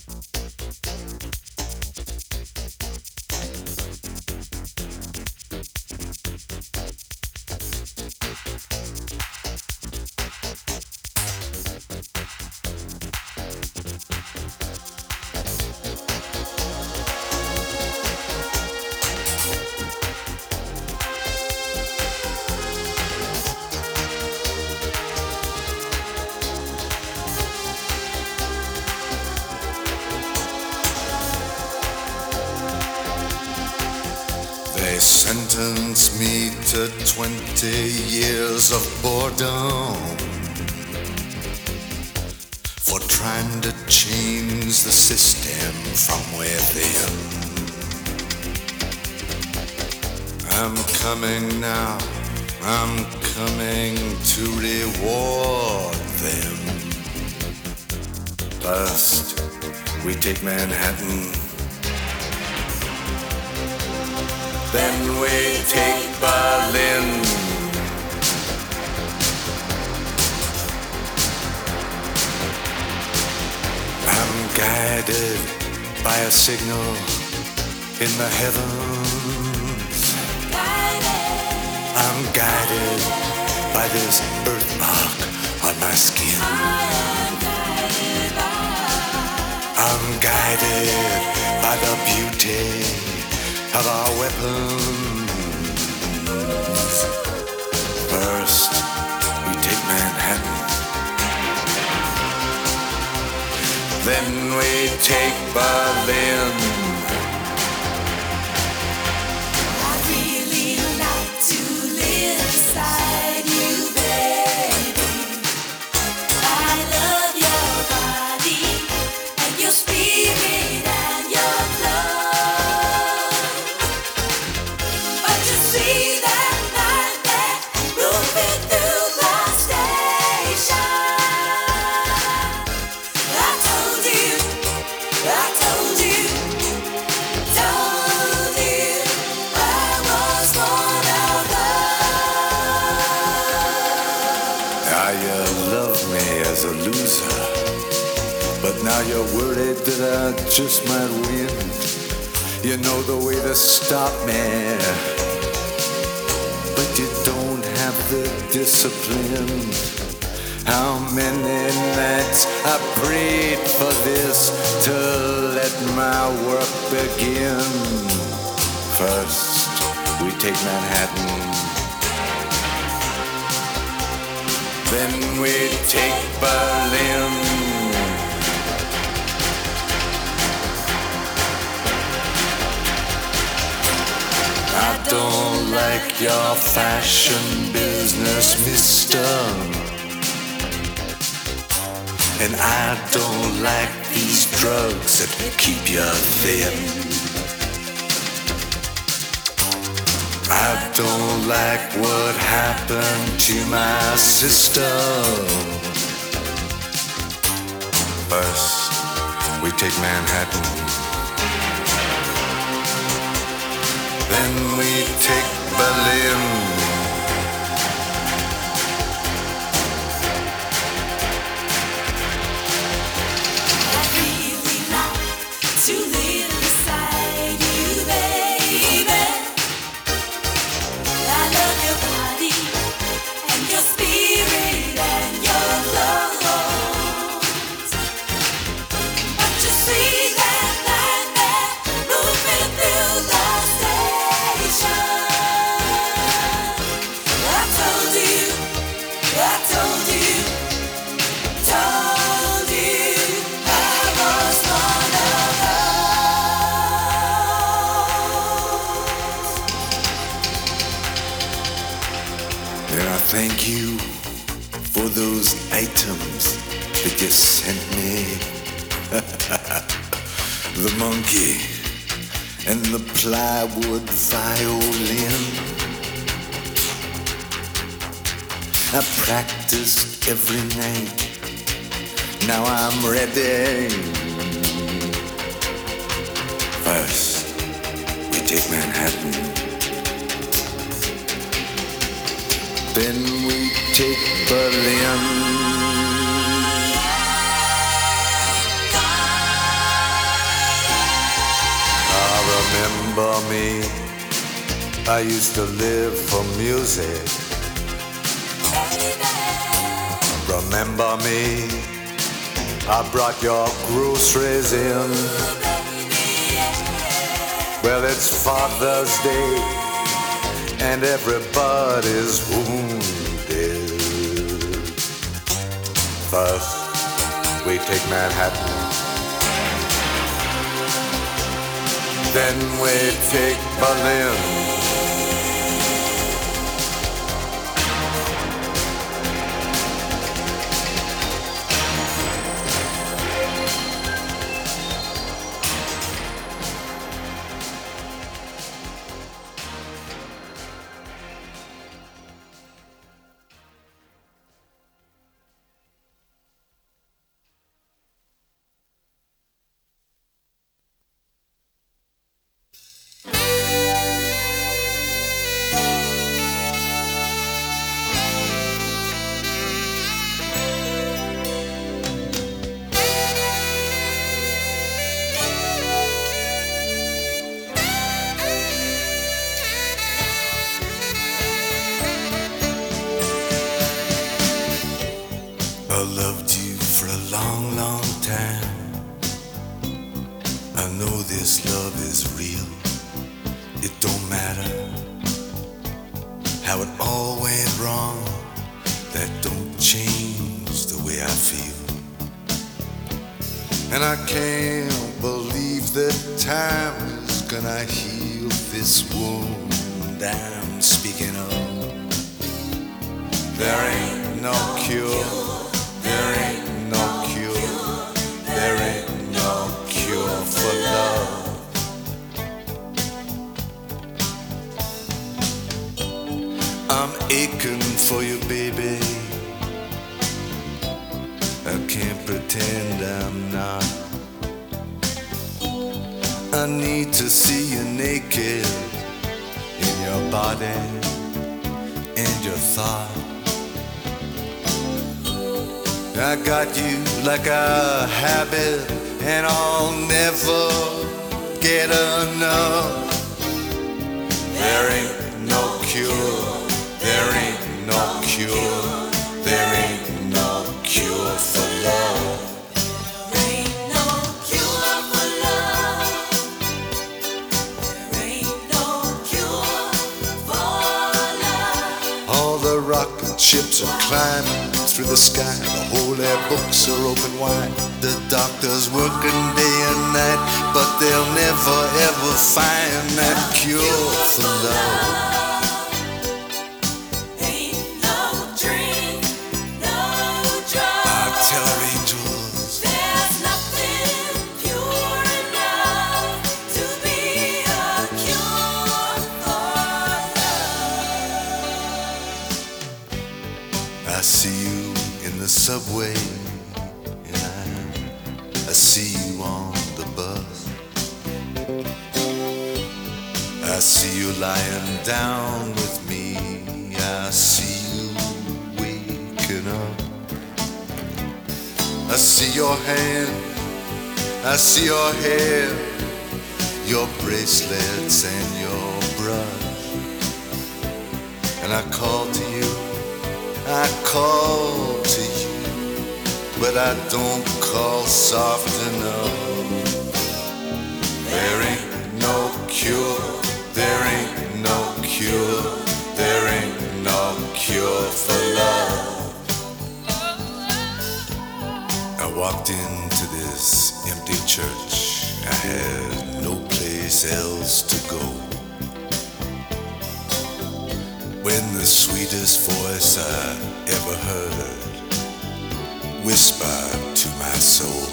They sentenced me to 20 years of boredom for trying to change the system from within. I'm coming now, I'm coming to reward them. First, we take Manhattan. Then we take Berlin. I'm guided by a signal in the heavens. I'm guided by this birthmark on my skin. I'm guided by the beauty of our weapons. First, we take Manhattan. Then we take Berlin. I really like to live inside you, baby. I love your body and your spirit and your love. But you see that night that moving through the station, I told you I was one of those. Now you love me as a loser, but now you're worried that I just might win. You know the way to stop me, but you don't have the discipline. How many nights I prayed for this to let my work begin. First, we take Manhattan. Then we take Berlin. I don't like your fashion business, mister. And I don't like these drugs that keep you thin. I don't like what happened to my sister. First, we take Manhattan. Then we take Berlin. To live beside you, baby. I love your body and your spirit and your clothes. But you see that night there moving through the station, I told you I was one of those. And I thank you for those items that you sent me. The monkey and the plywood violin. I practiced every night. Now I'm ready. First, we take Manhattan. Then we take Berlin. Remember me? I used to live for music. Remember me? I brought your groceries in. Well, it's Father's Day and everybody's wounded. First, we take Manhattan. Then we take Berlin. I loved you for a long, long time. I know this love is real. It don't matter how it all went wrong. That don't change the way I feel. And I can't believe that time is gonna heal this wound I'm speaking of. There ain't no cure. There ain't no cure, there ain't no cure for love. I'm aching for you, baby. I can't pretend I'm not. I need to see you naked in your body and your thought. I got you like a habit, and I'll never get enough. There ain't no cure, there ain't no cure, there ain't no cure for love. There ain't no cure for love. There ain't no cure for love. All the rocket ships are climbing through the sky. The whole air books are open wide. The doctors working day and night, but they'll never ever find that cure for love. Ain't no drink, no drug. I tell her angels, There's nothing pure enough to be a cure for love. I see you in the subway, and I see you on the bus. I see you lying down with me. I see you waking up. I see your hand, I see your hair, your bracelets and your brush. And I call to you, I call to you, but I don't call soft enough. There ain't no cure, there ain't no cure, there ain't no cure for love. I walked into this empty church. I had no place else to go. When the sweetest voice I ever heard whispered to my soul,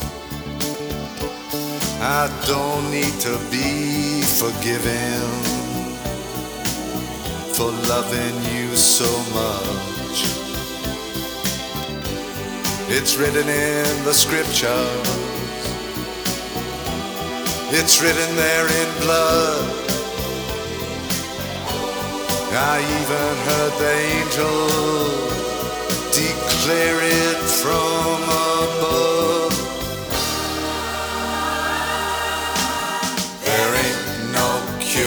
I don't need to be forgiven for loving you so much. It's written in the scriptures, it's written there in blood. I even heard the angels declare it from above. There ain't no cure.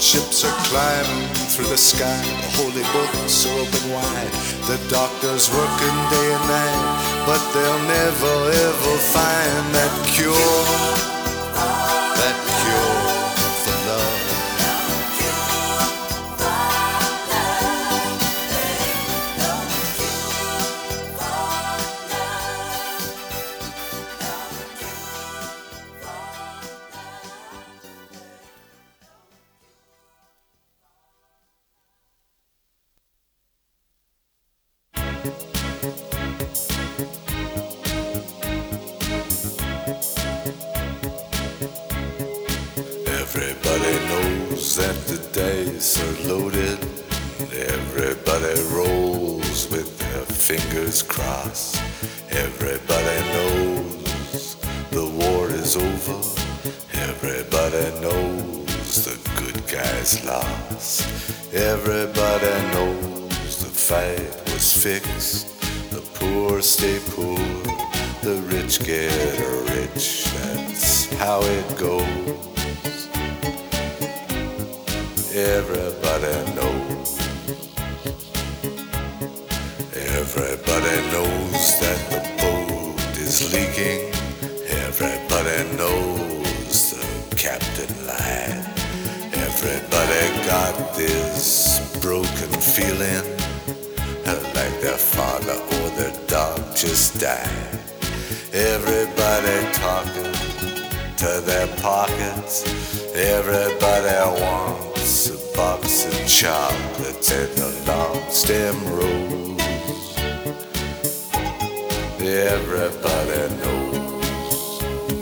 Ships are climbing through the sky, the holy books are open wide. The doctor's working day and night, but they'll never ever find that cure for love. Everybody knows that the dice are loaded. Everybody rolls with their fingers crossed. Everybody knows the war is over. Everybody knows the good guys lost. Everybody knows the fight was fixed. The poor stay poor, the rich get rich. That's how it goes. Everybody knows. Everybody knows that the boat is leaking. Everybody knows the captain lied. Everybody got this broken feeling, like their father or their dog just died. Everybody talking to their pockets. Everybody wants a box of chocolates and a long stem rose. Everybody knows.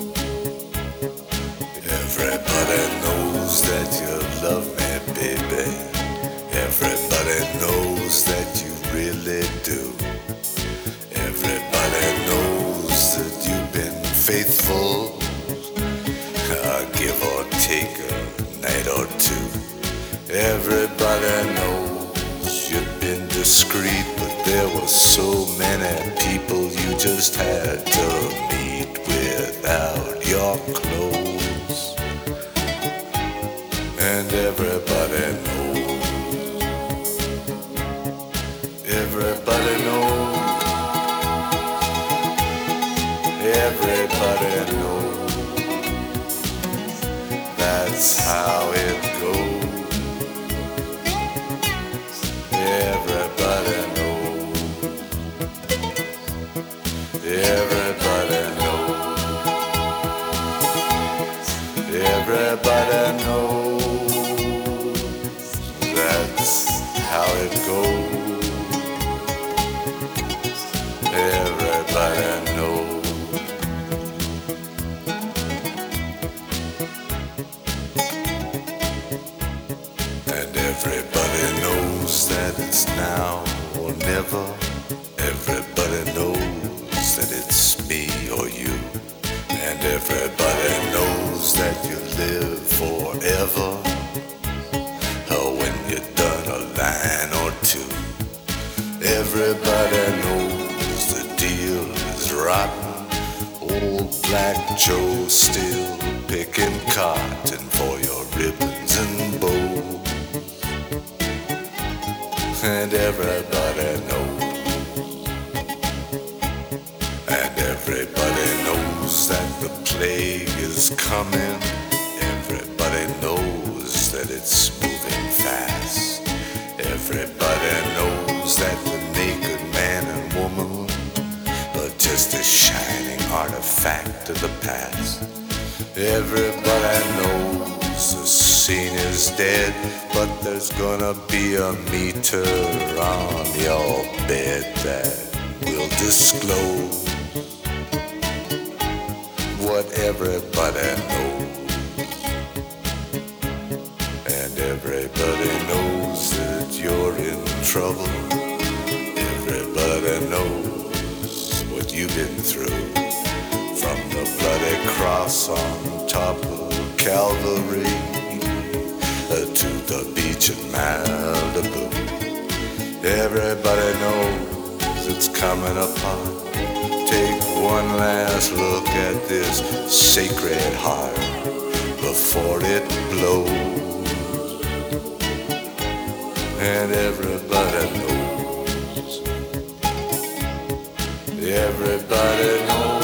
Everybody knows that you love me, baby. Everybody knows that you really do. Everybody knows that you've been faithful, give or take a night or two. Everybody knows you've been discreet, but there were so many people you just had to meet without your clothes. And everybody knows. Everybody knows. Everybody knows. That's how it goes. Everybody knows. Everybody knows. Everybody knows. That's how it goes. Everybody knows. Everybody knows that it's now or never. Everybody knows that it's me or you. And everybody knows that you live forever. Or when you're done a line or two. Everybody knows the deal is rotten. Old Black Joe still picking cotton for your ribbons and bows. And everybody knows. And everybody knows that the plague is coming. Everybody knows that it's moving fast. Everybody knows that the naked man and woman are just a shining artifact of the past. Everybody knows the scene is dead, but there's gonna be a meter on your bed that will disclose what everybody knows. And everybody knows that you're in trouble. Everybody knows what you've been through. From the bloody cross on top of Calvary to the beach in Malibu. Everybody knows it's coming upon. Take one last look at this sacred heart before it blows. and everybody knows. Everybody knows.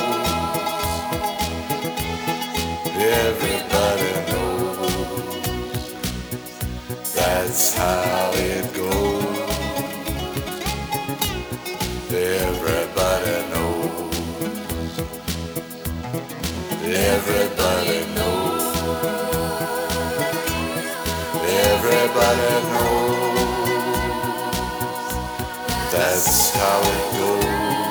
Everybody knows. That's how it goes. Everybody knows. Everybody knows. Everybody knows. That's how it goes.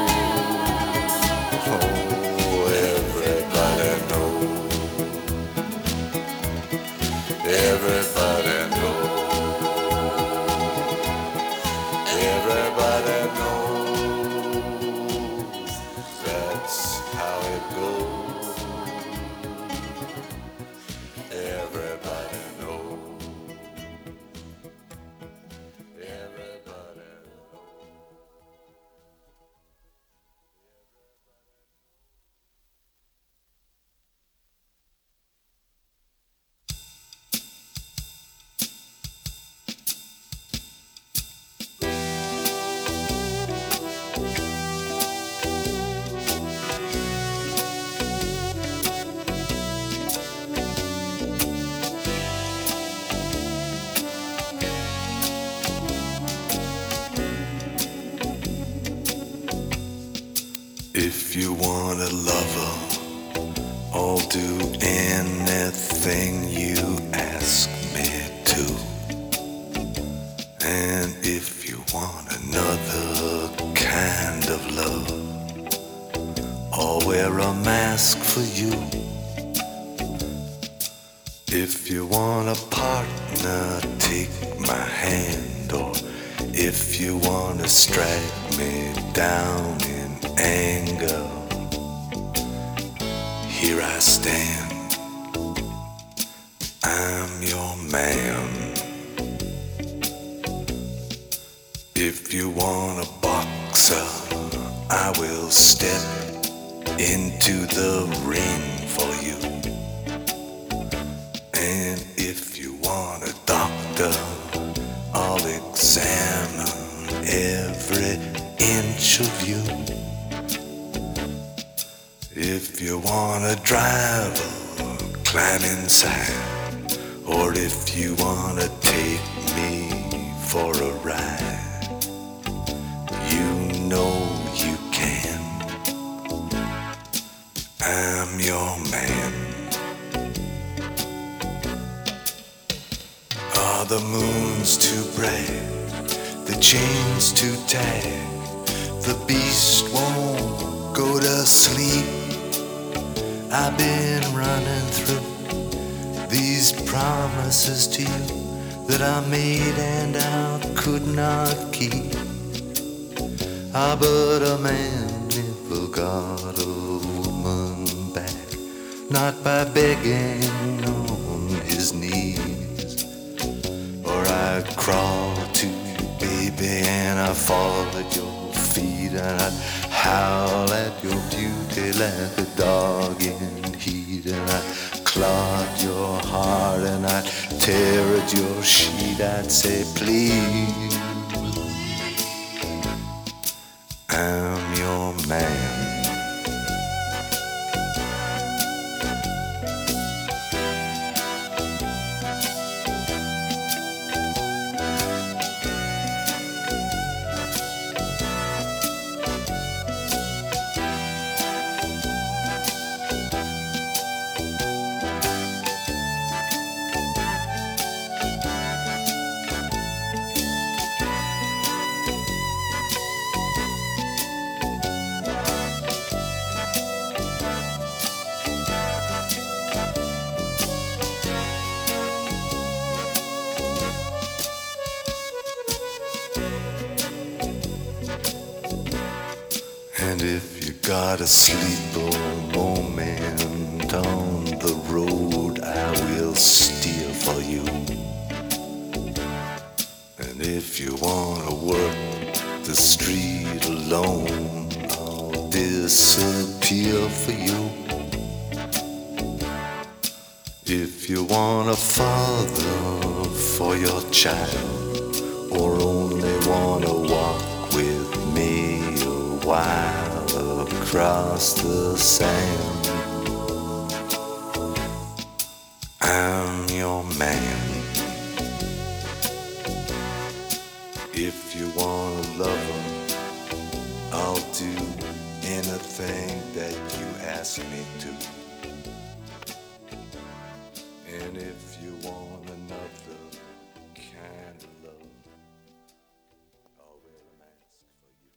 Oh, everybody knows. Everybody knows. Everybody knows. That's how it goes. Everybody knows. Everybody knows. If you want a lover, I'll do anything you ask me to. And if you want another kind of love, I'll wear a mask for you. If you want a partner, take my hand. Or if you want to strike me down in anger, here I stand. I'm your man. If you want a boxer, I will step into the ring for you. And if you want a doctor, I'll examine every inch of you. If you want a driver, climb inside. Or if you want to take me for a ride, you know you can. I'm your man. Are the moons too bright? The chains too tight? The beast won't go to sleep. I've been running through these promises to you that I made and I could not keep. Ah, but a man never got a woman back, not by begging on his knees. Or I'd crawl to you, baby, and I'd fall at your feet, and I'd howl at your beauty like a dog in heat, and I'd claw at your heart, and I'd tear at your sheet. I'd say, please, I'm your man. And if you got a sleeper moment on the road, I will steer for you. And if you wanna work the street alone, I'll disappear for you. If you want a father for your child, or while across the sand. I'm your man. If you wanna love him, I'll do anything that you ask me to. And if you want another kind of love, I'll wear a mask for you.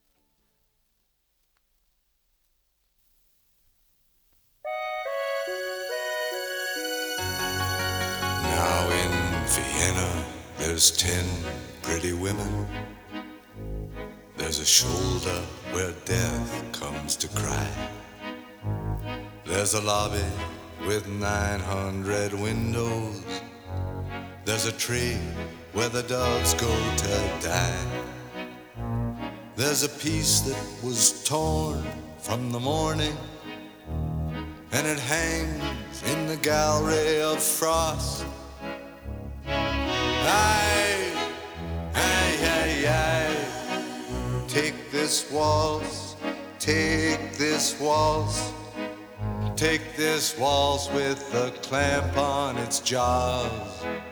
Now in Vienna, there's 10 pretty women. There's a shoulder where death comes to cry. There's a lobby with 900 windows. There's a tree where the doves go to die. There's a piece that was torn from the morning, and it hangs in the gallery of frost. Take this waltz, take this waltz, take this waltz with a clamp on its jaws.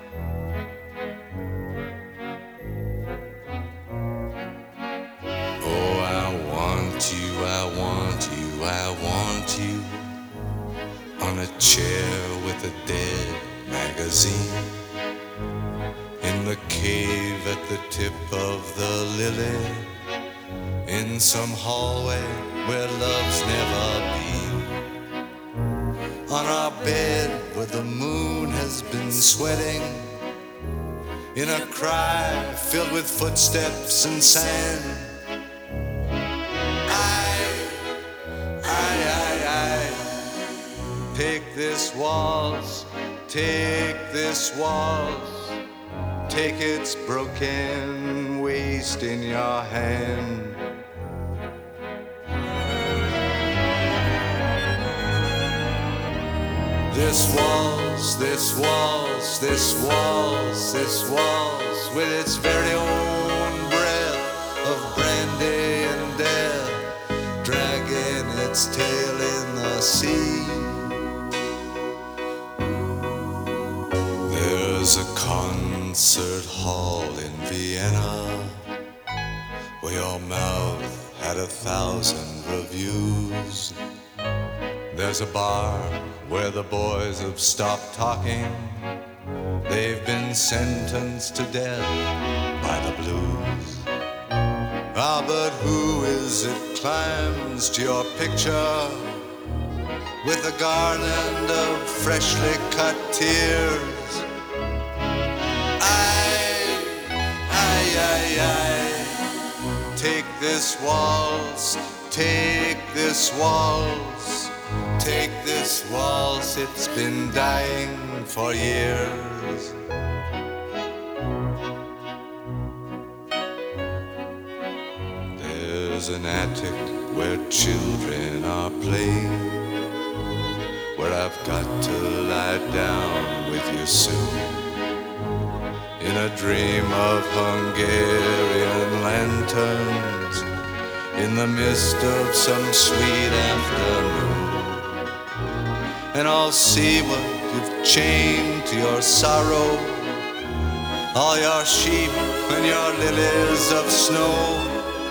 Oh, I want you, I want you, I want you on a chair with a dead magazine, in the cave at the tip of the lily, in some hallway where love's never been, on our bed where the moon has been sweating, in a cry filled with footsteps and sand. Take this waltz, take this waltz, take its broken waist in your hand. This waltz, this waltz, this waltz, this waltz, with its very own breath of brandy and death, dragging its tail in the sea. There's a concert hall in Vienna where your mouth had 1,000 reviews. There's a bar where the boys have stopped talking. They've been sentenced to death by the blues. Ah, but who is it climbs to your picture with a garland of freshly cut tears? Take this waltz, take this waltz, take this waltz, it's been dying for years. There's an attic where children are playing, where I've got to lie down with you soon, in a dream of Hungarian lanterns, in the mist of some sweet afternoon. And I'll see what you've chained to your sorrow, all your sheep and your lilies of snow.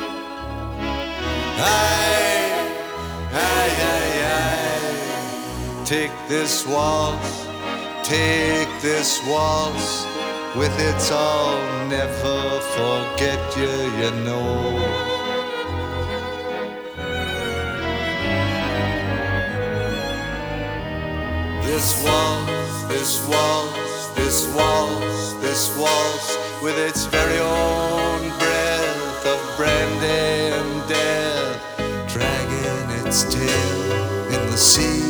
Take this waltz, take this waltz, with its I'll never forget you, you know. This waltz, this waltz, this waltz, this waltz, with its very own breath of brandy and death, dragging its tail in the sea.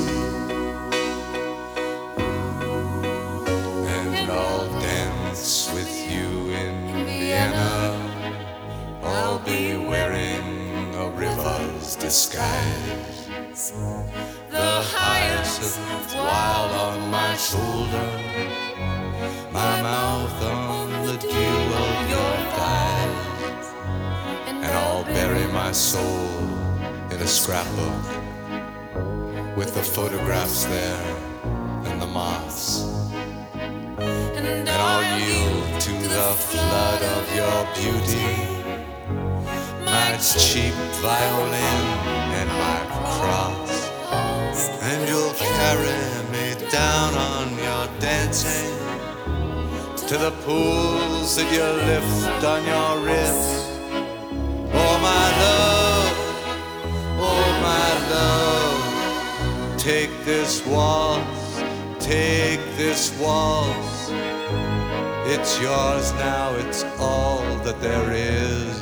And I'll dance with you in Vienna. I'll be wearing a river's disguise, the hyacinth while on my shoulder, my mouth on the dew of your thighs. And I'll bury my soul in a scrapbook with the photographs there and the moths. And I'll yield to the flood of your beauty, my cheap violin and my cross. And you'll carry me down on your dancing to the pools that you lift on your wrist. Oh my love, oh my love, take this waltz, take this waltz. It's yours now, it's all that there is.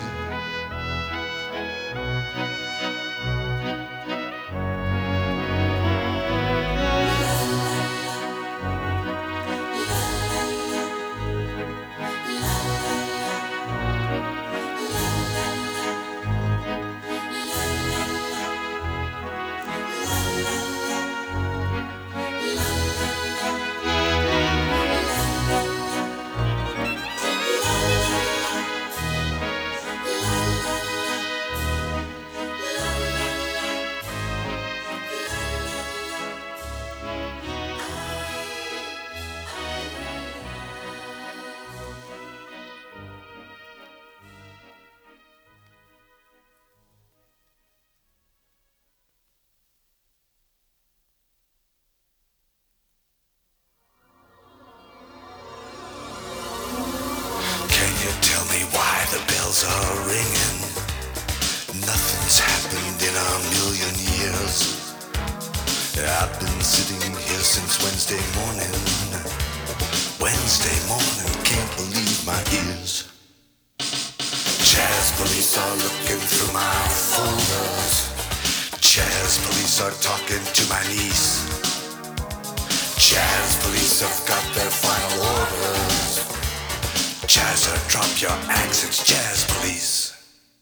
Are ringing. Nothing's happened in a million years. I've been sitting here since Wednesday morning. Wednesday morning, can't believe my ears. Jazz police are looking through my folders. Jazz police are talking to my niece. Jazz police have got their final orders. Jazzer, drop your axe, it's jazz police.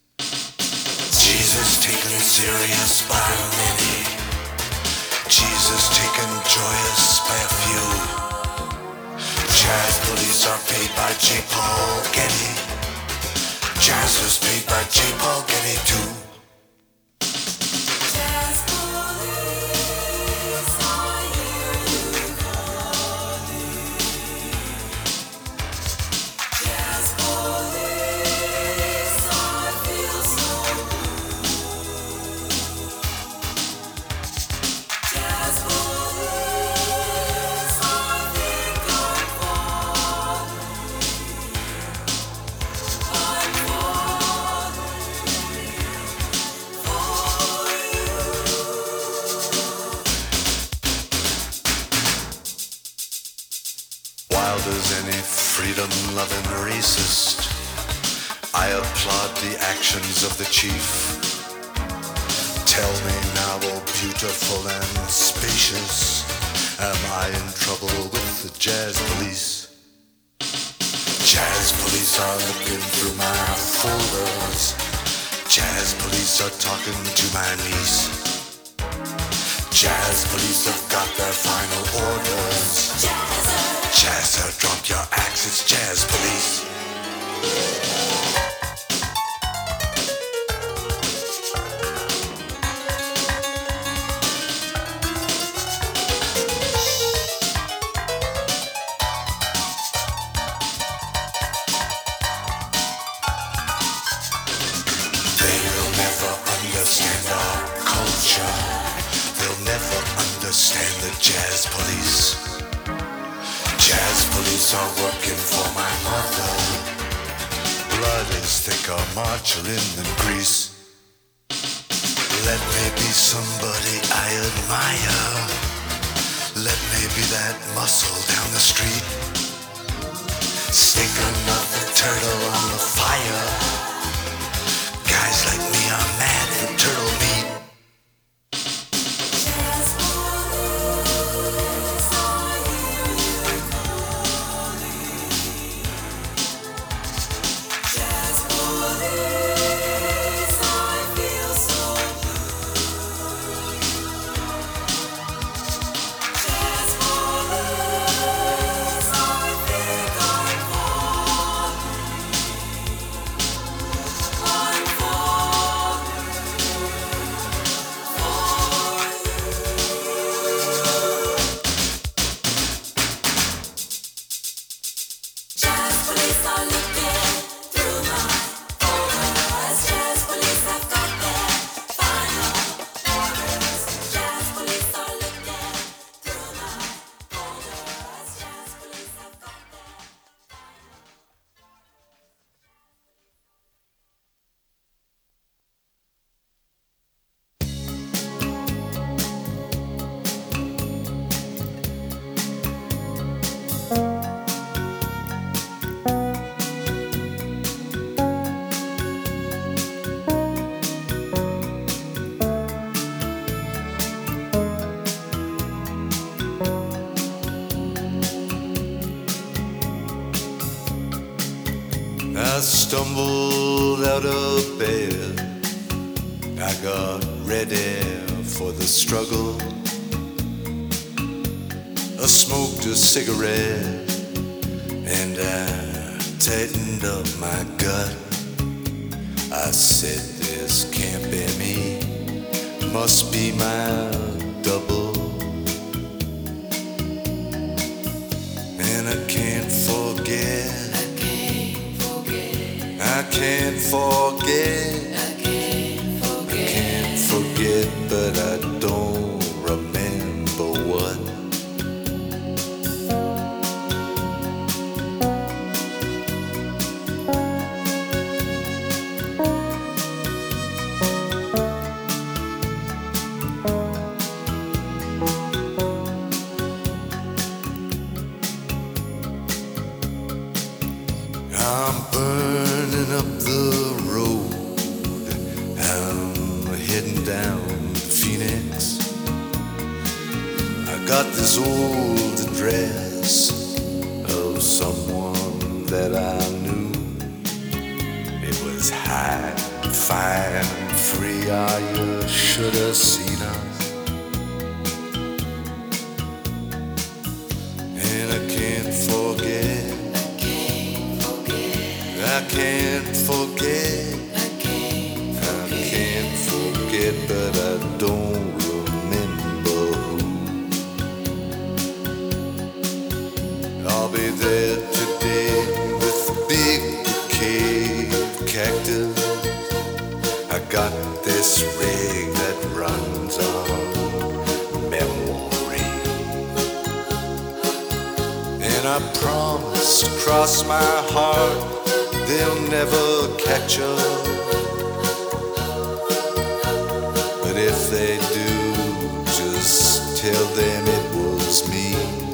Jesus taken serious by many. Jesus taken joyous by a few. Jazz police are paid by J. Paul Getty. Jazzers paid by J. Paul Getty too. As any freedom-loving racist, I applaud the actions of the chief. Tell me now, oh beautiful and spacious, am I in trouble with the jazz police? Jazz police are looking through my folders. Jazz police are talking to my niece. Jazz police have got their final orders. Jazzer, drop your axe, it's jazz police. They'll never understand our culture. They'll never understand the jazz police. Jazz police are working for my mother. Blood is thicker margarine than grease. Let me be somebody I admire. Let me be that muscle down the street. Stick another turtle on the fire. Guys like me are mad for turtle meat. stumbled out of bed. I got ready for the struggle. I smoked a cigarette and I tightened up my gut. I said, this can't be me, must be my double. And I can't forget, I can't forget, I can't forget, but I don't remember what. I'm burning up the road. I'm heading down to Phoenix. I got this old address of someone that I knew. It was high, fine, and free. You should have seen us. And I can't forget, I can't forget, I can't forget, but I don't remember who. I'll be there today with a big bouquet of cactus. I got this rig that runs on memory, and I promise to cross my heart they'll never catch up. But if they do, just tell them it was me.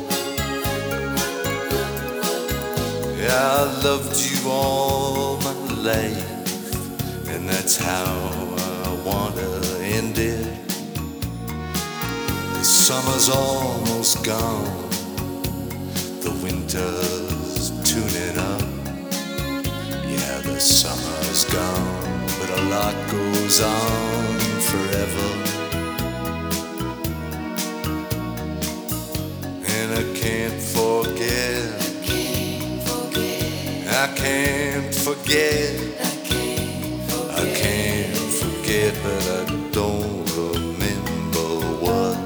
I loved you all my life, and that's how I wanna end it. The summer's almost gone, the winter's tuning up. Yeah, the summer's gone, but a lot goes on forever. And I can't forget, I can't forget, I can't forget, but I don't remember what.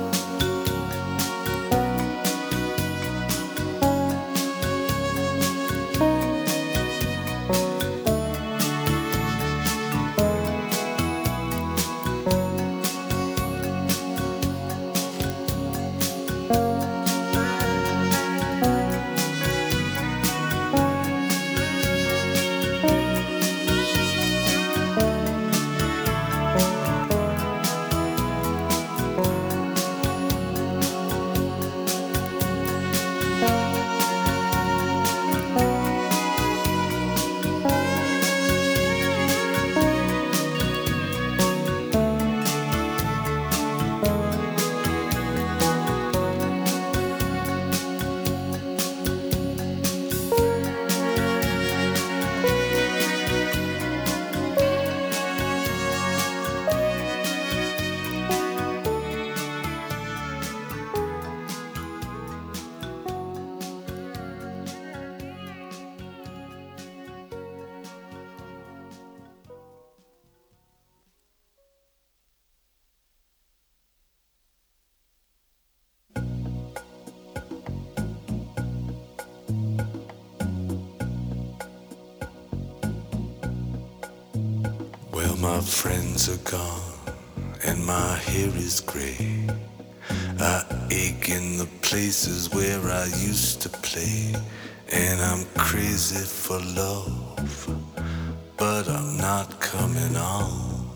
Well, my friends are gone and my hair is gray. I ache in the places where I used to play. And I'm crazy for love, but I'm not coming on.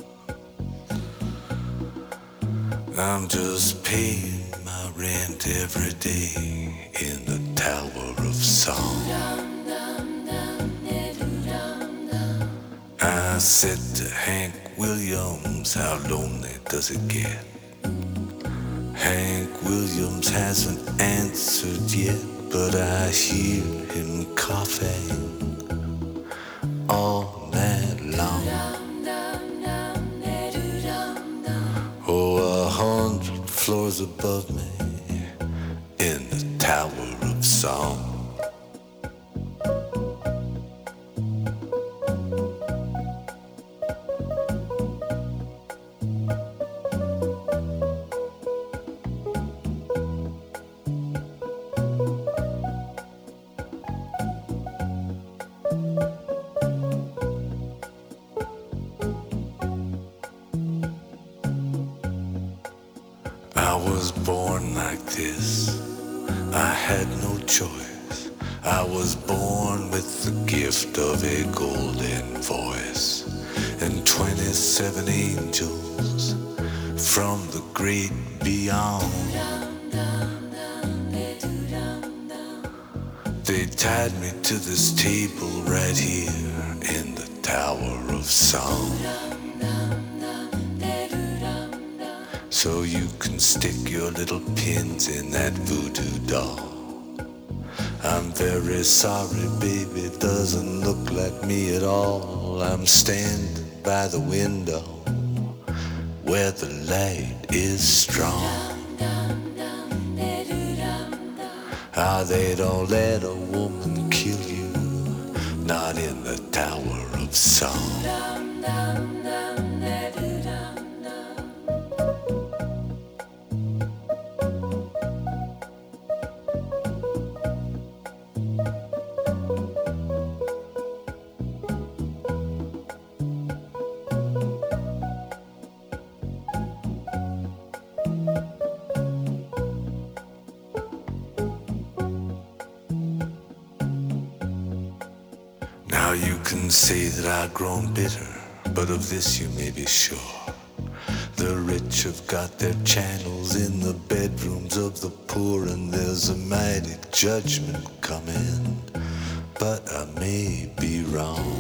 I'm just paying my rent every day in the Tower of Song. I said to Hank Williams, how lonely does it get? Hank Williams hasn't answered yet, but I hear him coughing. all night long. Oh, 100 floors above me in the Tower of Song. I was born like this. I had no choice. I was born with the gift of a golden voice and 27 angels from the great beyond. They tied me to this table right here in the Tower of Song. So you can stick your little pins in that voodoo doll. I'm very sorry, baby, it doesn't look like me at all. I'm standing by the window where the light is strong. Ah, they don't let a woman kill you, not in the Tower of Song. Now you can say that I've grown bitter, but of this you may be sure. The rich have got their channels in the bedrooms of the poor, and there's a mighty judgment coming, but I may be wrong.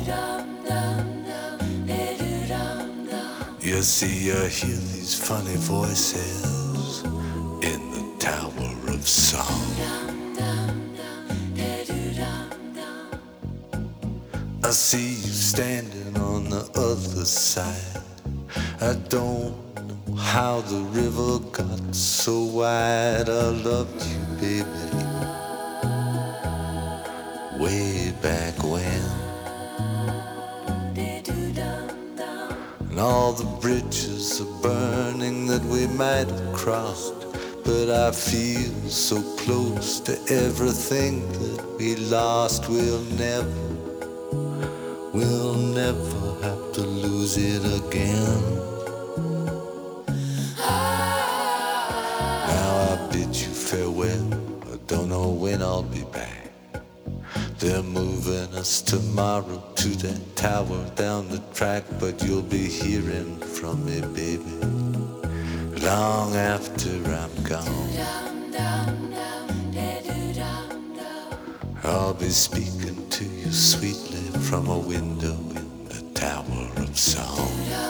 You see, I hear these funny voices in the Tower of Song. I see you standing on the other side. I don't know how the river got so wide. I loved you, baby, way back when. And all the bridges are burning that we might have crossed, but I feel so close to everything that we lost. We'll never have to lose it again. Now I bid you farewell. I don't know when I'll be back. They're moving us tomorrow to that tower down the track, but you'll be hearing from me, baby, long after I'm gone. I'll be speaking to you sweetly from a window in the Tower of Song.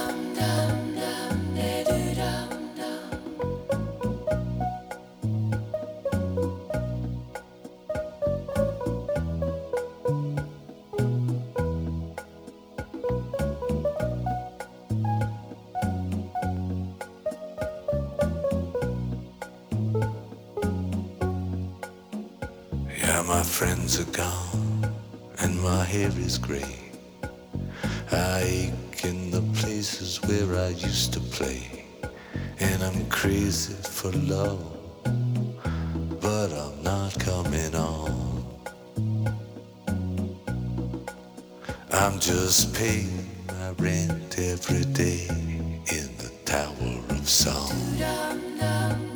Yeah, my friends are gone and my hair is gray. I ache in the places where I used to play, and I'm crazy for love, but I'm not coming on. I'm just paying my rent every day in the Tower of Song.